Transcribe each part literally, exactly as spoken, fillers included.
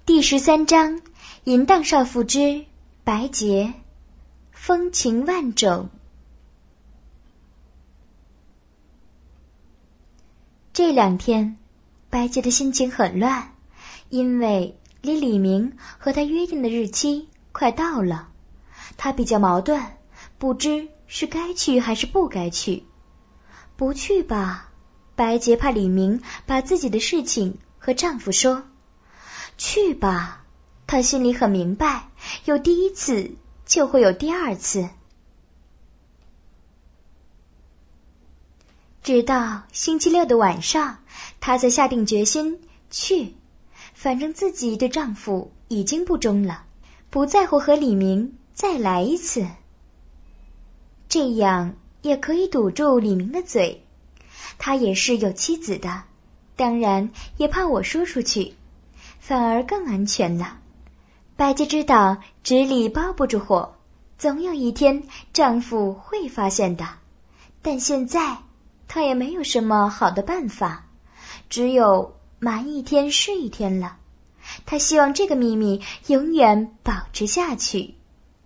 第十三章，淫荡少妇之白洁，风情万种。这两天，白洁的心情很乱，因为离李明和他约定的日期快到了。他比较矛盾，不知是该去还是不该去。不去吧，白洁怕李明把自己的事情和丈夫说；去吧，她心里很明白，有第一次就会有第二次。直到星期六的晚上，她才下定决心去。反正自己对丈夫已经不忠了，不在乎和李明再来一次，这样也可以堵住李明的嘴。他也是有妻子的，当然也怕我说出去，反而更安全了。白洁知道纸里包不住火，总有一天丈夫会发现的，但现在她也没有什么好的办法，只有瞒一天是一天了。她希望这个秘密永远保持下去。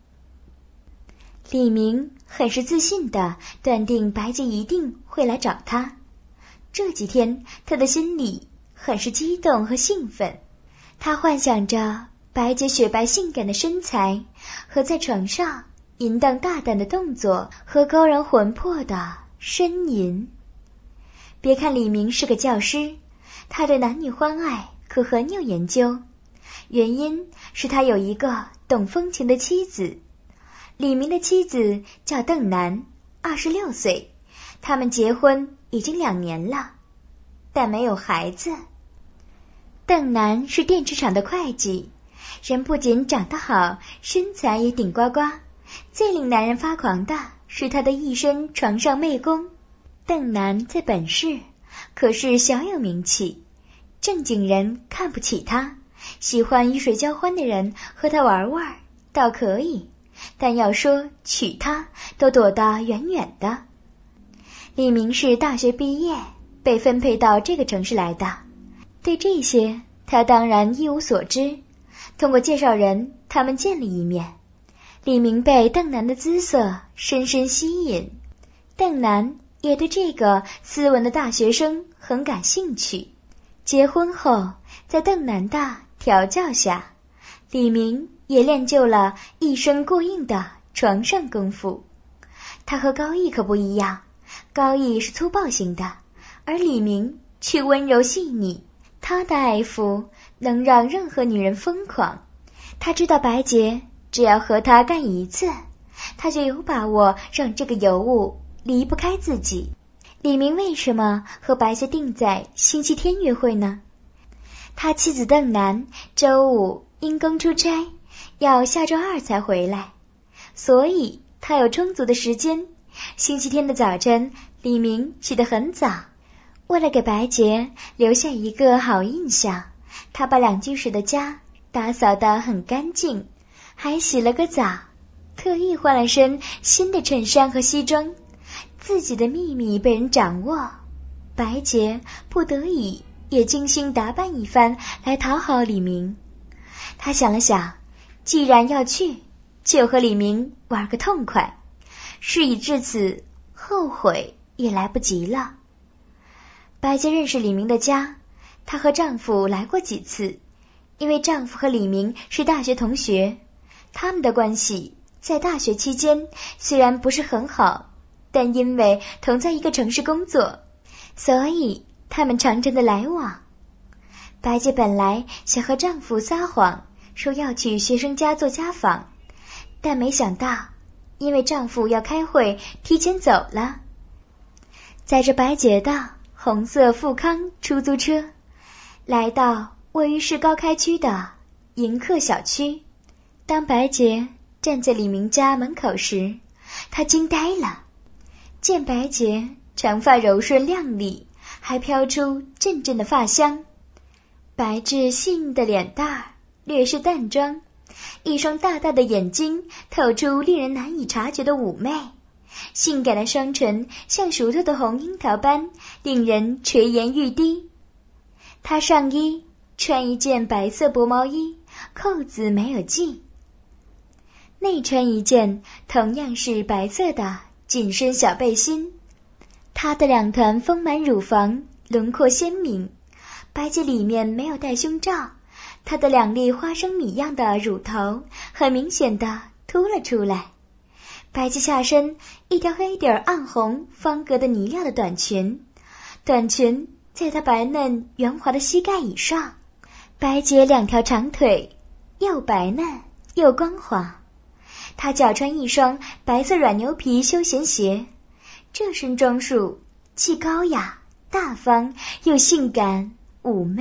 李明很是自信地断定白洁一定会来找他。这几天他的心里很是激动和兴奋，他幻想着白洁雪白性感的身材和在床上淫荡大胆的动作和勾人魂魄的呻吟。别看李明是个教师，他对男女欢爱可很有研究，原因是他有一个懂风情的妻子。李明的妻子叫邓楠，二十六岁，他们结婚已经两年了，但没有孩子。邓楠是电池厂的会计，人不仅长得好，身材也顶呱呱，最令男人发狂的是他的一身床上媚功。邓楠在本市可是小有名气，正经人看不起他，喜欢鱼水交欢的人和他玩玩倒可以，但要说娶她都躲得远远的。李明是大学毕业，被分配到这个城市来的，对这些他当然一无所知。通过介绍人，他们见了一面。李明被邓楠的姿色深深吸引，邓楠也对这个斯文的大学生很感兴趣。结婚后，在邓楠的调教下，李明也练就了一身过硬的床上功夫。他和高毅可不一样，高毅是粗暴型的，而李明却温柔细腻。他的爱抚能让任何女人疯狂。他知道白洁只要和他干一次，他就有把握让这个尤物离不开自己。李明为什么和白洁定在星期天约会呢？他妻子邓楠周五因公出差，要下周二才回来，所以他有充足的时间。星期天的早晨，李明起得很早，为了给白洁留下一个好印象，他把两居室的家打扫得很干净，还洗了个澡，特意换了身新的衬衫和西装。自己的秘密被人掌握，白洁不得已也精心打扮一番来讨好李明。他想了想，既然要去，就和李明玩个痛快。事已至此，后悔也来不及了。白洁认识李明的家，她和丈夫来过几次，因为丈夫和李明是大学同学，他们的关系在大学期间虽然不是很好，但因为同在一个城市工作，所以他们常常的来往。白洁本来想和丈夫撒谎，说要去学生家做家访，但没想到因为丈夫要开会提前走了。载着白洁的红色富康出租车来到位于市高开区的迎客小区。当白洁站在李明家门口时，她惊呆了。见白洁长发柔顺亮丽，还飘出阵阵的发香，白致细腻的脸蛋儿略是淡妆，一双大大的眼睛透出令人难以察觉的妩媚，性感的双唇像熟透的红樱桃般令人垂涎欲滴。她上衣穿一件白色薄毛衣，扣子没有系，内穿一件同样是白色的紧身小背心。她的两团丰满乳房轮廓鲜明，白洁里面没有戴胸罩，她的两粒花生米样的乳头很明显的凸了出来。白洁下身一条黑底儿暗红方格的呢料的短裙，短裙在她白嫩圆滑的膝盖以上。白洁两条长腿又白嫩又光滑，她脚穿一双白色软牛皮休闲鞋，这身装束既高雅大方又性感妩媚。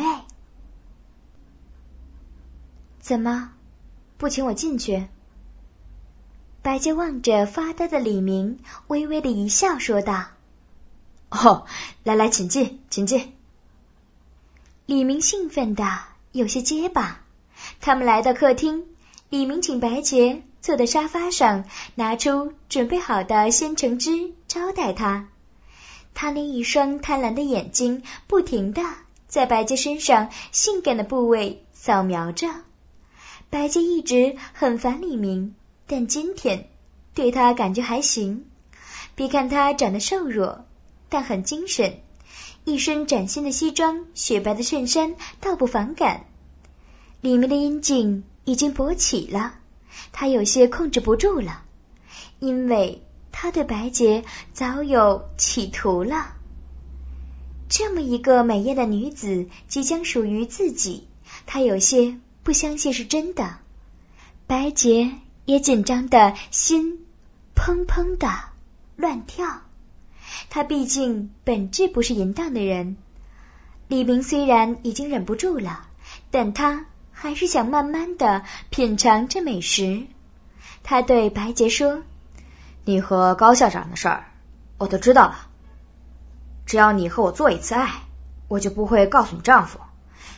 怎么不请我进去？白洁望着发呆的李明，微微的一笑说道： 哦，来来，请进请进。 李明兴奋的有些结巴。他们来到客厅，李明请白洁坐在沙发上，拿出准备好的鲜橙汁招待他。他那一双贪婪的眼睛不停地在白洁身上性感的部位扫描着。白洁一直很烦李明，但今天对他感觉还行。别看他长得瘦弱，但很精神，一身崭新的西装，雪白的衬衫倒不反感。李明的阴茎已经勃起了，他有些控制不住了，因为他对白洁早有企图了。这么一个美艳的女子即将属于自己，他有些不相信是真的。白洁也紧张的心砰砰的乱跳，他毕竟本质不是淫荡的人。李明虽然已经忍不住了，但他还是想慢慢的品尝这美食。他对白洁说： 你和高校长的事儿我都知道了，只要你和我做一次爱，我就不会告诉你丈夫。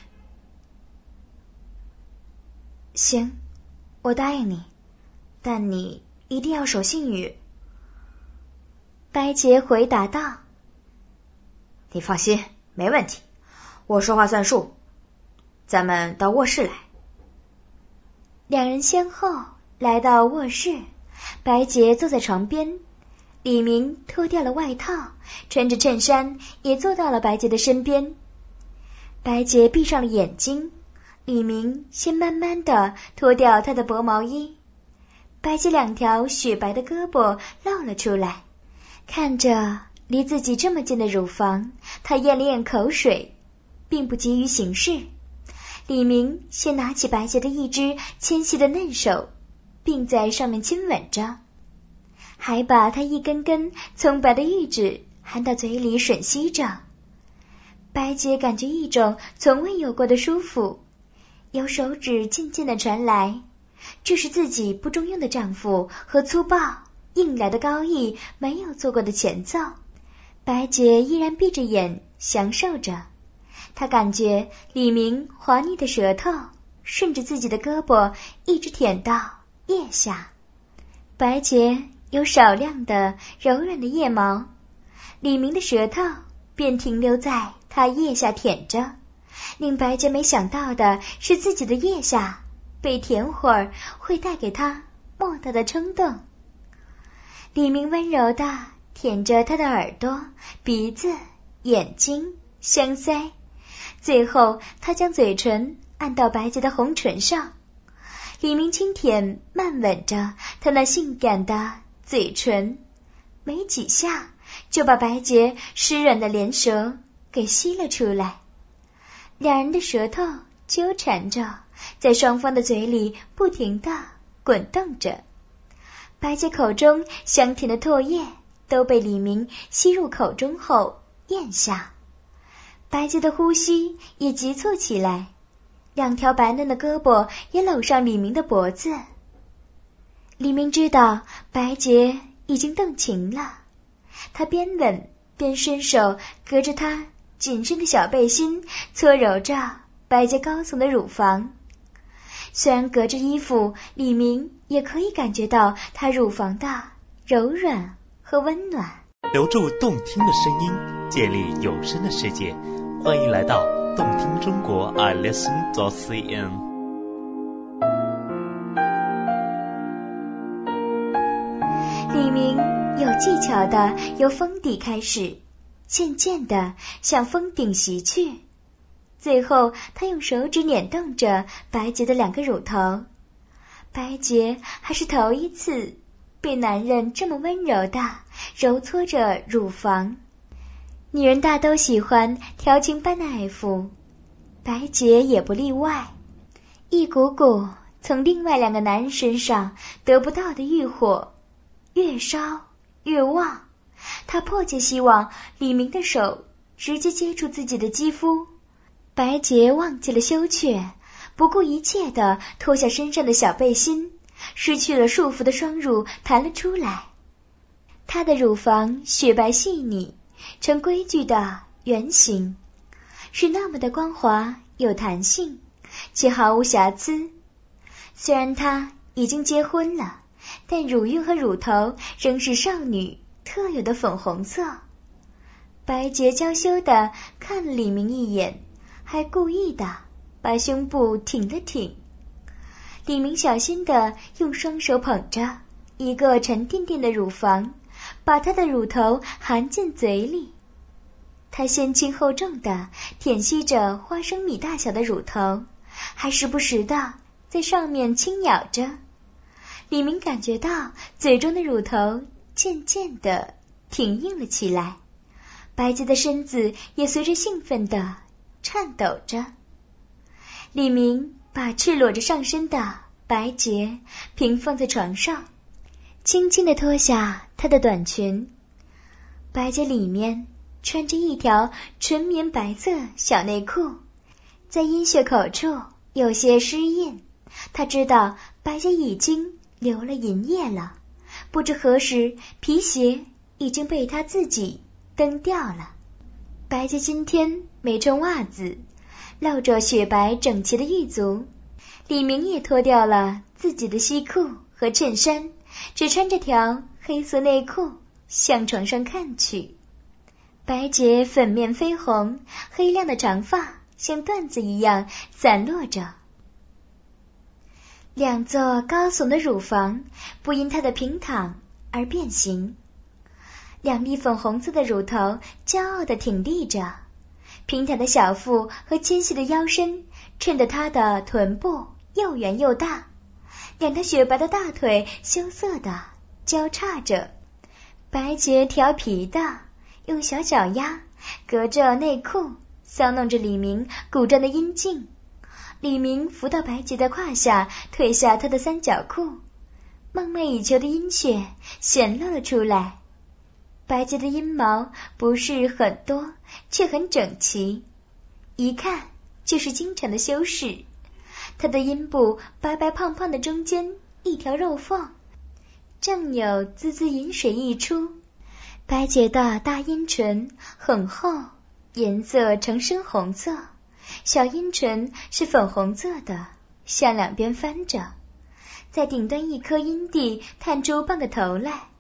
行，我答应你，但你一定要守信誉。白洁回答道： 你放心，没问题，我说话算数。咱们到卧室来。 两人先后来到卧室，白洁坐在床边，李明脱掉了外套，穿着衬衫也坐到了白洁的身边。白洁闭上了眼睛，李明先慢慢的脱掉她的薄毛衣，白洁两条雪白的胳膊露了出来。看着离自己这么近的乳房，他咽了咽口水，并不急于行事。李明先拿起白洁的一只纤细的嫩手，并在上面亲吻着，还把她一根根葱白的玉指含到嘴里吮吸着。白洁感觉一种从未有过的舒服，由手指渐渐地传来，这是自己不中用的丈夫和粗暴硬来的高义没有做过的前奏。白洁依然闭着眼享受着，她感觉李明滑腻的舌头顺着自己的胳膊一直舔到腋下。白洁有少量的柔软的腋毛，李明的舌头便停留在她腋下舔着。令白洁没想到的是，自己的腋下被舔会儿会带给她莫大的冲动。李明温柔地舔着她的耳朵、鼻子、眼睛、香腮，最后他将嘴唇按到白洁的红唇上。李明轻舔慢吻着她那性感的嘴唇，没几下就把白洁湿润的莲舌给吸了出来。两人的舌头纠缠着，在双方的嘴里不停地滚动着。白洁口中香甜的唾液都被李明吸入口中后咽下，白洁的呼吸也急促起来，两条白嫩的胳膊也搂上李明的脖子。李明知道白洁已经动情了，他边吻边伸手隔着她紧身的小背心搓揉着白洁高耸的乳房。虽然隔着衣服，李明也可以感觉到她乳房的柔软和温暖。 留住动听的声音，建立有声的世界，欢迎来到动听中国 I listen dot c n。 李明有技巧的由峰底开始，渐渐的向峰顶袭去，最后他用手指捻动着白洁的两个乳头。白洁还是头一次被男人这么温柔的揉搓着乳房。女人大都喜欢调情般的爱抚，白洁也不例外。一股股从另外两个男人身上得不到的欲火越烧越旺，她迫切希望李明的手直接接触自己的肌肤。白洁忘记了羞怯，不顾一切地脱下身上的小背心，失去了束缚的双乳弹了出来。她的乳房雪白细腻，呈规矩的圆形，是那么的光滑有弹性，却毫无瑕疵。虽然她已经结婚了，但乳晕和乳头仍是少女特有的粉红色。白洁娇羞地看了李明一眼，还故意的把胸部挺了挺。李明小心地用双手捧着一个沉甸甸的乳房，把她的乳头含进嘴里。他先轻后重地舔吸着花生米大小的乳头，还时不时地在上面轻咬着。李明感觉到嘴中的乳头渐渐地挺硬了起来，白洁的身子也随着兴奋地颤抖着。李明把赤裸着上身的白洁平放在床上，轻轻地脱下她的短裙。白洁里面穿着一条纯棉白色小内裤，在阴穴口处有些湿印，她知道白洁已经流了淫液了，不知何时皮鞋已经被她自己蹬掉了。白洁今天没穿袜子，露着雪白整齐的玉足。李明也脱掉了自己的西裤和衬衫，只穿着条黑色内裤向床上看去。白洁粉面绯红，黑亮的长发像缎子一样散落着，两座高耸的乳房不因她的平躺而变形，两粒粉红色的乳头骄傲地挺立着，平坦的小腹和纤细的腰身衬得她的臀部又圆又大，两条雪白的大腿羞涩地交叉着。白洁调皮的用小脚丫隔着内裤搔弄着李明鼓胀的阴茎。李明扶到白洁的胯下，褪下她的三角裤，梦寐以求的阴穴显露了出来。白洁的阴毛不是很多，却很整齐，一看就是经常的修饰。她的阴部白白胖胖的中间一条肉缝，正有滋滋饮水溢出。白洁的大阴唇很厚，颜色呈深红色，小阴唇是粉红色的，向两边翻着，在顶端一颗阴蒂探出半个头来。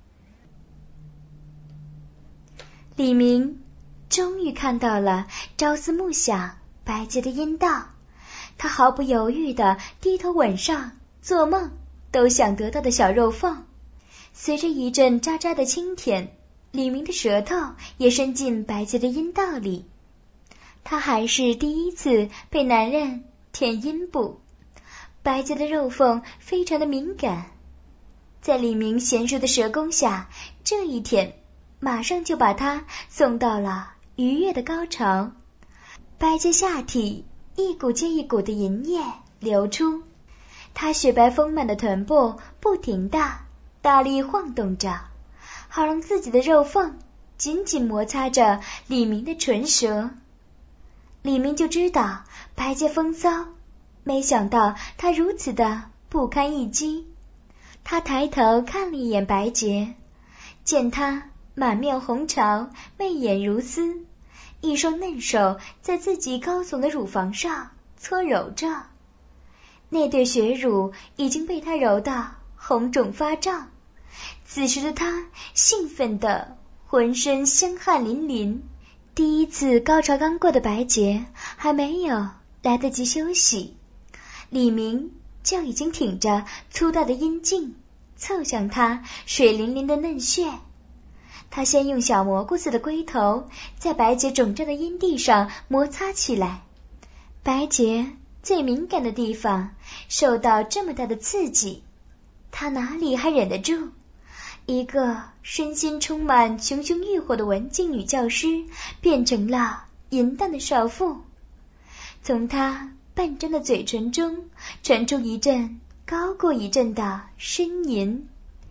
李明终于看到了朝思暮想白洁的阴道，他毫不犹豫地低头吻上做梦都想得到的小肉缝。随着一阵渣渣的轻舔，李明的舌头也伸进白洁的阴道里。他还是第一次被男人舔阴部，白洁的肉缝非常的敏感，在李明娴熟的舌弓下，这一舔马上就把他送到了愉悦的高潮。白洁下体一股接一股的淫液流出，她雪白丰满的臀部不停地大力晃动着，好让自己的肉缝紧紧摩擦着李明的唇舌。李明就知道白洁风骚，没想到她如此的不堪一击。他抬头看了一眼白洁，见她满面红潮，媚眼如丝，一双嫩手在自己高耸的乳房上搓揉着，那对雪乳已经被他揉得红肿发胀。此时的他兴奋得浑身香汗淋淋， 第一次高潮刚过的白洁还没有来得及休息，李明就已经挺着粗大的阴茎凑向他水灵灵的嫩穴。他先用小蘑菇似的龟头在白洁肿胀的阴蒂上摩擦起来，白洁最敏感的地方受到这么大的刺激，她哪里还忍得住？一个身心充满熊熊欲火的文静女教师变成了淫荡的少妇，从她半张的嘴唇中传出一阵高过一阵的呻吟。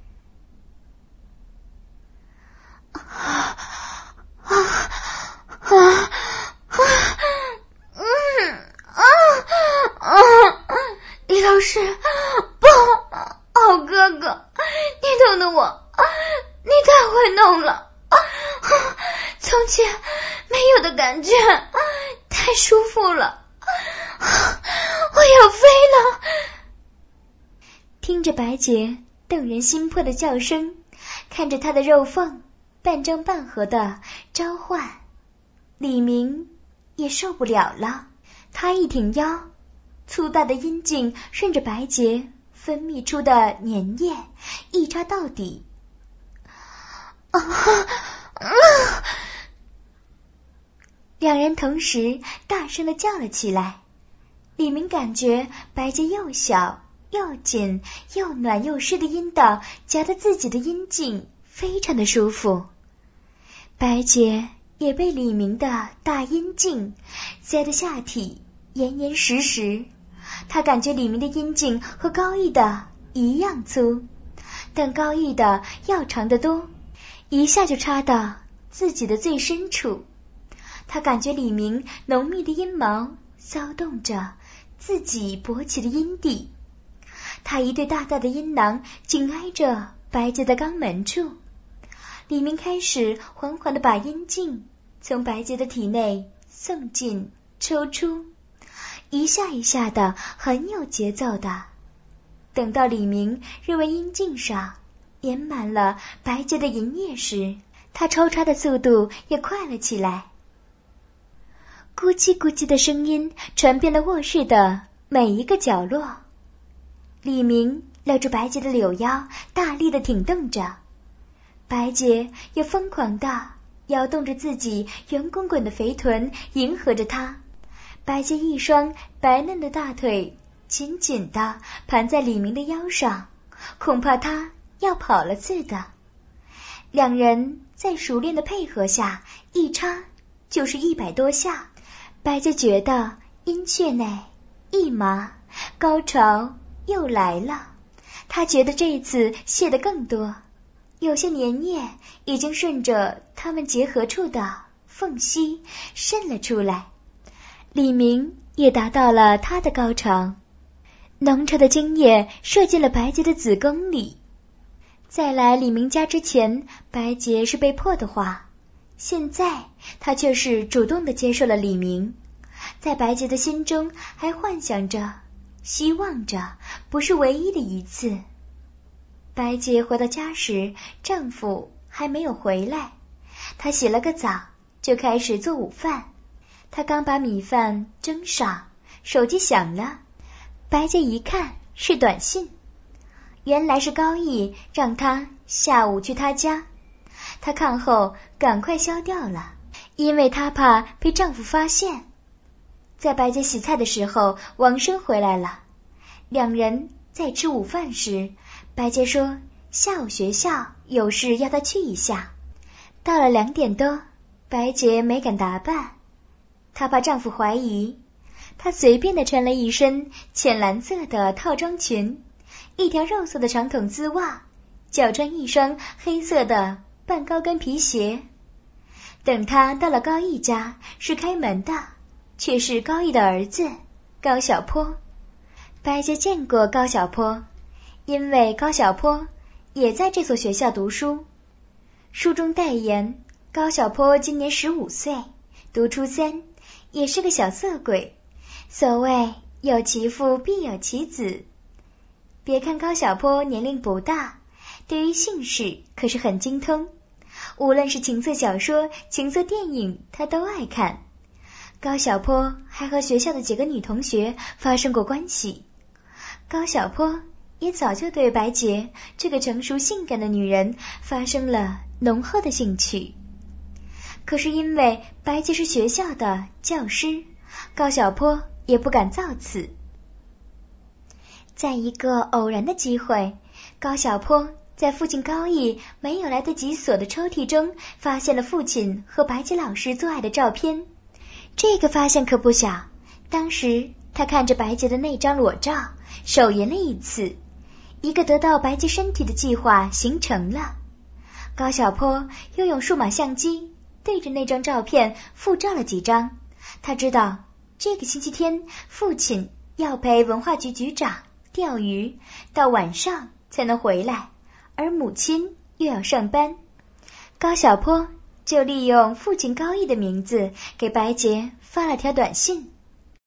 啊啊啊啊！嗯啊啊！李老师，不，好哥哥，你弄得我，你太会弄了，啊，从前没有的感觉，太舒服了，啊，我要飞了。听着白洁动人心魄的叫声，看着她的肉缝半张半合的召唤，李明也受不了了。他一挺腰，粗大的阴茎顺着白洁分泌出的粘液一插到底。啊啊！两人同时大声地叫了起来。李明感觉白洁又小又紧又暖又湿的阴道夹得自己的阴茎非常的舒服，白洁也被李明的大阴茎塞得下体严严实实。他感觉李明的阴茎和高毅的一样粗，但高毅的要长得多，一下就插到自己的最深处。他感觉李明浓密的阴毛骚动着自己勃起的阴蒂，他一对大大的阴囊紧挨着白洁的肛门处。李明开始缓缓地把阴茎从白洁的体内送进抽出，一下一下的很有节奏的。等到李明认为阴茎上填满了白洁的淫液时，他抽插的速度也快了起来。咕叽咕叽的声音传遍了卧室的每一个角落。李明搂住白洁的柳腰，大力地挺动着，白洁也疯狂地摇动着自己圆滚滚的肥臀，迎合着他。白洁一双白嫩的大腿紧紧地盘在李明的腰上，恐怕他要跑了似的。两人在熟练的配合下，一插就是一百多下。白洁觉得阴穴内一麻，高潮又来了。他觉得这一次泄得更多，有些粘液已经顺着他们结合处的缝隙渗了出来。李明也达到了他的高潮，浓稠的精液射进了白洁的子宫里。在来李明家之前，白洁是被迫的话，现在他却是主动地接受了李明。在白洁的心中还幻想着，希望着不是唯一的一次。白洁回到家时，丈夫还没有回来，她洗了个澡就开始做午饭。她刚把米饭蒸上，手机响了，白洁一看是短信，原来是高毅让她下午去他家。她看后赶快消掉了，因为她怕被丈夫发现。在白洁洗菜的时候，王生回来了。两人在吃午饭时，白洁说下午学校有事要她去一下。到了两点多，白洁没敢打扮，她怕丈夫怀疑。她随便地穿了一身浅蓝色的套装裙，一条肉色的长筒丝袜，脚穿一双黑色的半高跟皮鞋。等她到了高毅家，是开门的，却是高毅的儿子高小坡。白洁见过高小坡，因为高小坡也在这所学校读书。书中代言，高小坡今年十五岁，读初三，也是个小色鬼。所谓有其父必有其子。别看高小坡年龄不大，对于姓氏可是很精通， 无论是情色小说、情色电影，他都爱看。高小坡还和学校的几个女同学发生过关系。高小坡也早就对白洁这个成熟性感的女人发生了浓厚的兴趣。可是因为白洁是学校的教师，高小坡也不敢造次。在一个偶然的机会，高小坡在父亲高义没有来得及锁的抽屉中发现了父亲和白洁老师做爱的照片。这个发现可不小，当时他看着白洁的那张裸照，手淫了一次，一个得到白洁身体的计划形成了。高小坡又用数码相机对着那张照片复照了几张。他知道这个星期天父亲要陪文化局局长钓鱼，到晚上才能回来，而母亲又要上班。高小坡就利用父亲高义的名字给白洁发了条短信。